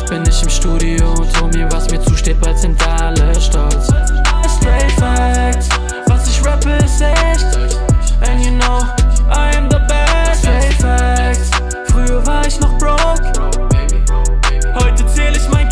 bin ich im Studio und hol mir, was mir zusteht, bald sind alle stolz. Straight Facts, was ich rappe ist echt, and you know, I am the best. Straight Facts, früher war ich noch broke, heute zähl ich mein